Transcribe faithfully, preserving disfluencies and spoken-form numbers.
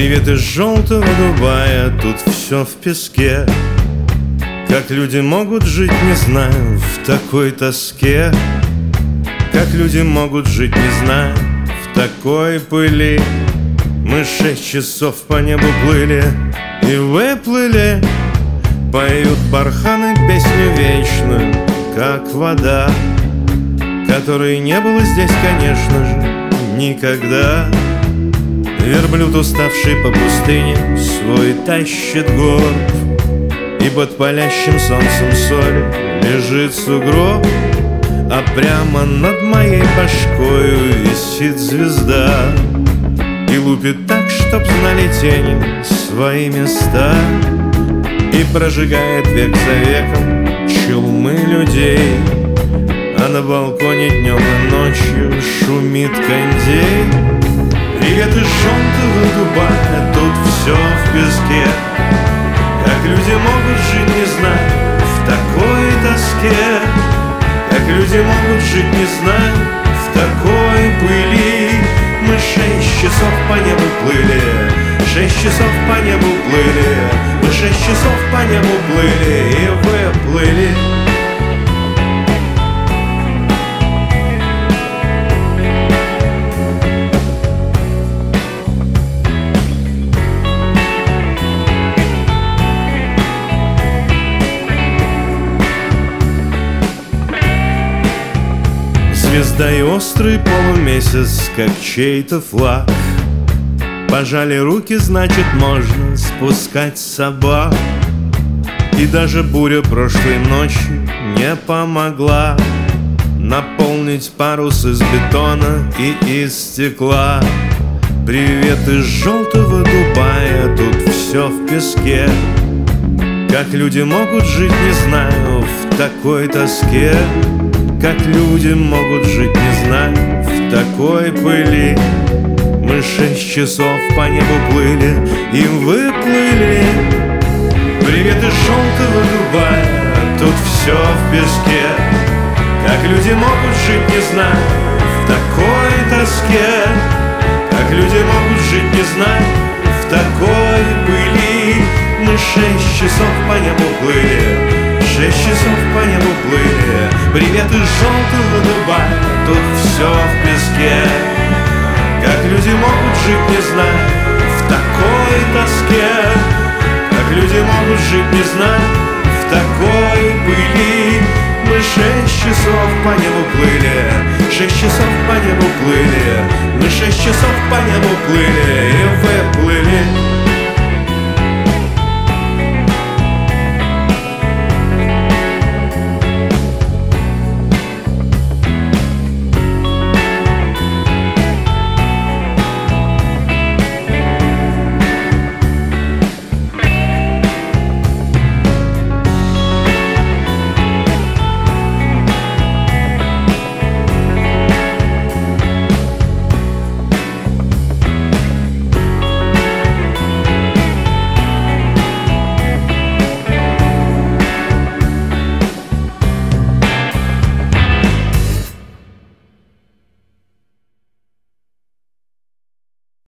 Привет из желтого Дубая, тут все в песке. Как люди могут жить, не знаю, в такой тоске. Как люди могут жить, не знаю, в такой пыли. Мы шесть часов по небу плыли и выплыли. Поют барханы песню вечную, как вода, которой не было здесь, конечно же, никогда. Верблюд, уставший по пустыне, свой тащит горб, и под палящим солнцем соль лежит сугроб. А прямо над моей башкою висит звезда и лупит так, чтоб знали тени свои места, и прожигает век за веком чулмы людей. А на балконе днем и ночью шумит кондей. Привет из желтого Дубая, тут все в песке. Как люди могут жить, не знаю, в такой тоске. Как люди могут жить, не знаю, в такой пыли. Мы шесть часов по небу плыли, шесть часов по небу плыли. Мы шесть часов по небу плыли и выплыли. Звезда и острый полумесяц, как чей-то флаг. Пожали руки, значит, можно спускать собак. И даже буря прошлой ночи не помогла наполнить парус из бетона и из стекла. Привет из желтого Дубая, тут все в песке. Как люди могут жить, не знаю, в такой тоске. Как люди могут жить, не знаю, в такой пыли. Мы шесть часов по небу плыли и выплыли. Привет из желтого Дубая, тут все в песке. Как люди могут жить, не знаю, в такой тоске. Как люди могут жить, не знаю, в такой пыли. Мы шесть часов по небу плыли, шесть часов по небу плыли. Привет из желтого Дубая, тут все в песке. Как люди могут жить, не знаю, в такой тоске. Как люди могут жить, не знаю, в такой пыли. Мы шесть часов по небу плыли, шесть часов по небу плыли. Мы шесть часов по небу плыли и выплыли.